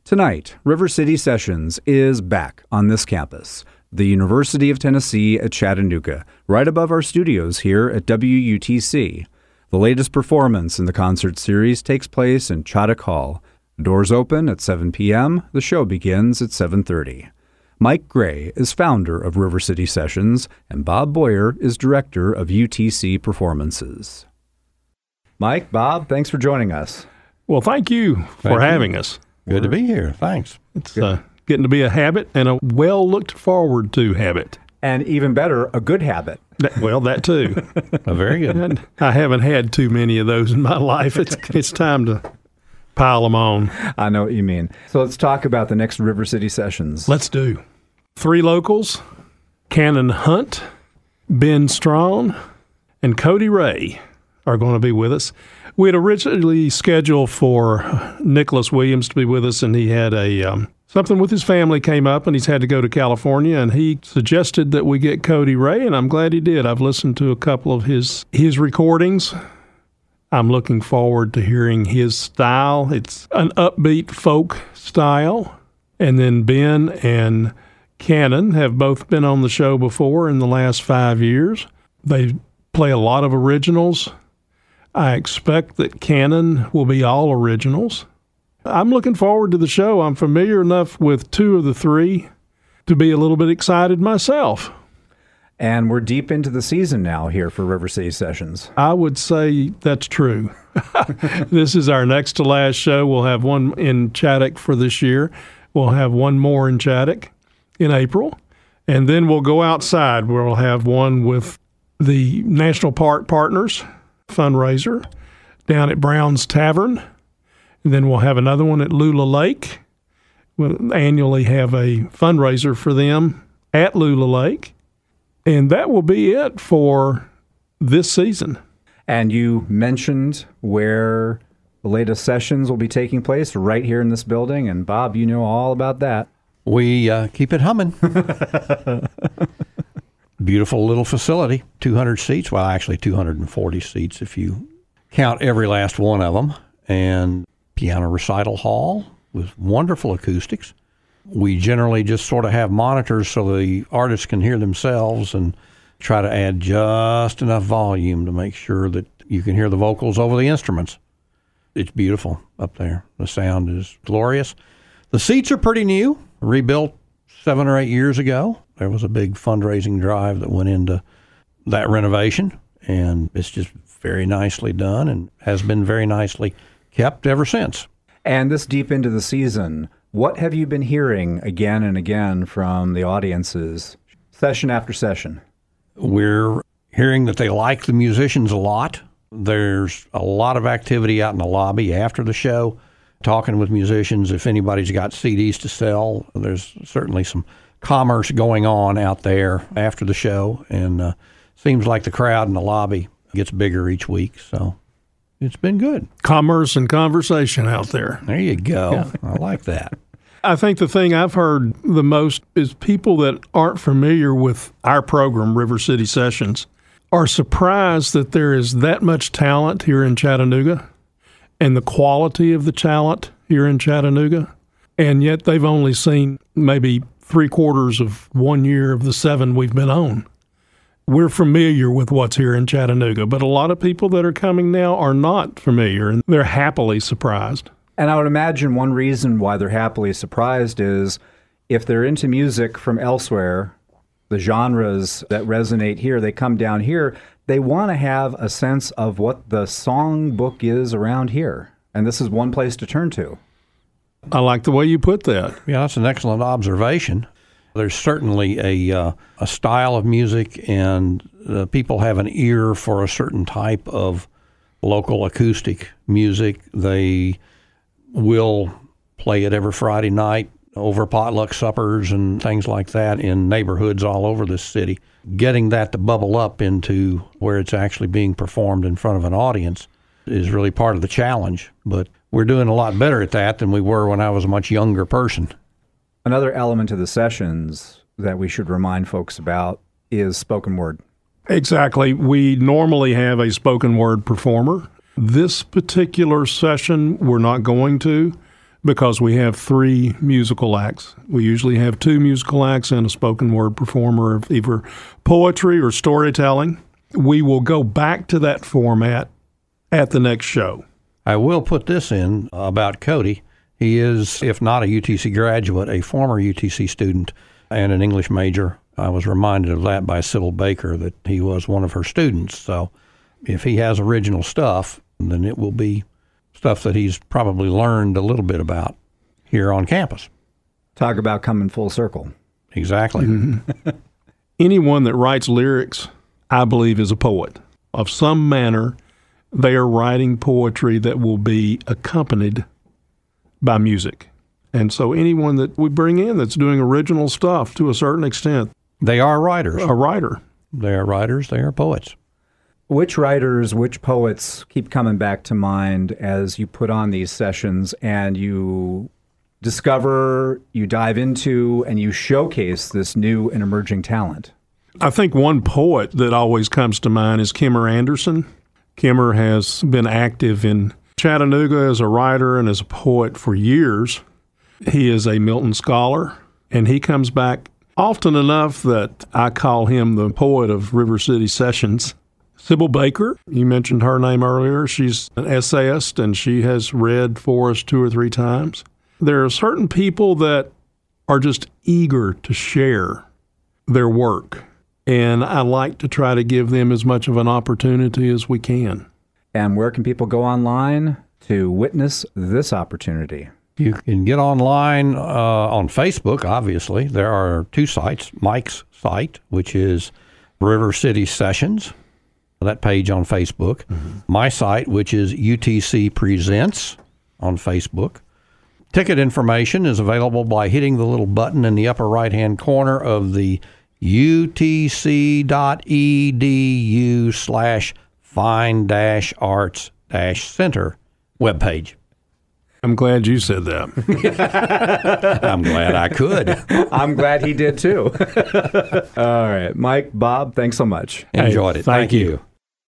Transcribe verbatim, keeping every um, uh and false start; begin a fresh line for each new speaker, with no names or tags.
Tonight, River City Sessions is back on this campus, the University of Tennessee at Chattanooga, right above our studios here at W U T C. The latest performance in the concert series takes place in Chaddock Hall. Doors open at seven p.m. The show begins at seven thirty. Mike Gray is founder of River City Sessions, and Bob Boyer is director of U T C Performances. Mike, Bob, thanks for joining us.
Well, thank you for
Thank
having
you.
us.
Good to be here. Thanks.
It's uh, getting to be a habit and a well-looked-forward-to habit.
And even better, a good habit.
That, well, that too.
Oh, very good.
And I haven't had too many of those in my life. It's it's time to pile them on.
I know what you mean. So let's talk about the next River City Sessions.
Let's do. Three locals, Cannon Hunt, Ben Strawn, and Cody Ray are going to be with us. We had originally scheduled for Nicholas Williams to be with us, and he had a um, something with his family came up, and he's had to go to California, and he suggested that we get Cody Ray, and I'm glad he did. I've listened to a couple of his his recordings. I'm looking forward to hearing his style. It's an upbeat folk style. And then Ben and Cannon have both been on the show before in the last five years. They play a lot of originals. I expect that Cannon will be all originals. I'm looking forward to the show. I'm familiar enough with two of the three to be a little bit excited myself.
And we're deep into the season now here for River City Sessions.
I would say that's true. This is our next to last show. We'll have one in Chaddock for this year. We'll have one more in Chaddock in April. And then we'll go outside. We'll have one with the National Park Partners fundraiser down at Brown's Tavern. And then we'll have another one at Lula Lake. We'll annually have a fundraiser for them at Lula Lake. And that will be it for this season.
And you mentioned where the latest sessions will be taking place right here in this building. And Bob, you know all about that.
We uh, keep it humming. Beautiful little facility, two hundred seats. Well, actually two hundred forty seats if you count every last one of them. And piano recital hall with wonderful acoustics. We generally just sort of have monitors so the artists can hear themselves and try to add just enough volume to make sure that you can hear the vocals over the instruments. It's beautiful up there. The sound is glorious. The seats are pretty new, rebuilt seven or eight years ago. There was a big fundraising drive that went into that renovation, and it's just very nicely done and has been very nicely kept ever since.
And this deep into the season, what have you been hearing again and again from the audiences, session after session?
We're hearing that they like the musicians a lot. There's a lot of activity out in the lobby after the show, talking with musicians. If anybody's got C Ds to sell, there's certainly some commerce going on out there after the show, and uh, seems like the crowd in the lobby gets bigger each week, so it's been good.
Commerce and conversation out there.
There you go.
Yeah.
I like that.
I think the thing I've heard the most is people that aren't familiar with our program, River City Sessions, are surprised that there is that much talent here in Chattanooga and the quality of the talent here in Chattanooga, and yet they've only seen maybe three quarters of one year of the seven we've been on. We're familiar with what's here in Chattanooga, but a lot of people that are coming now are not familiar, and they're happily surprised.
And I would imagine one reason why they're happily surprised is if they're into music from elsewhere, the genres that resonate here, they come down here, they want to have a sense of what the songbook is around here. And this is one place to turn to.
I like the way you put that.
Yeah, that's an excellent observation. There's certainly a uh, a style of music, and uh, people have an ear for a certain type of local acoustic music. They will play it every Friday night over potluck suppers and things like that in neighborhoods all over this city. Getting that to bubble up into where it's actually being performed in front of an audience is really part of the challenge. But we're doing a lot better at that than we were when I was a much younger person.
Another element of the sessions that we should remind folks about is spoken word.
Exactly. We normally have a spoken word performer. This particular session, we're not going to, because we have three musical acts. We usually have two musical acts and a spoken word performer of either poetry or storytelling. We will go back to that format at the next show.
I will put this in about Cody. He is, if not a U T C graduate, a former U T C student and an English major. I was reminded of that by Sybil Baker, that he was one of her students. So if he has original stuff, then it will be stuff that he's probably learned a little bit about here on campus.
Talk about coming full circle.
Exactly.
Mm-hmm. Anyone that writes lyrics, I believe, is a poet. Of some manner, they are writing poetry that will be accompanied by music. And so anyone that we bring in that's doing original stuff to a certain extent,
they are writers.
A writer.
They are writers. They are poets.
Which writers, which poets keep coming back to mind as you put on these sessions and you discover, you dive into, and you showcase this new and emerging talent?
I think one poet that always comes to mind is Kimmer Anderson. Kimmer has been active in Chattanooga as a writer and as a poet for years. He is a Milton scholar, and he comes back often enough that I call him the poet of River City Sessions. Sybil Baker, you mentioned her name earlier. She's an essayist, and she has read for us two or three times. There are certain people that are just eager to share their work, and I like to try to give them as much of an opportunity as we can.
And where can people go online to witness this opportunity?
You can get online uh, on Facebook, obviously. There are two sites. Mike's site, which is River City Sessions, that page on Facebook. Mm-hmm. My site, which is U T C Presents on Facebook. Ticket information is available by hitting the little button in the upper right-hand corner of the utc.edu slash fine dash arts dash center webpage.
I'm glad you said that.
I'm glad I could.
I'm glad he did too. All right. Mike, Bob, thanks so much.
Enjoyed
Hey,
it.
thank
Thank
you.
you.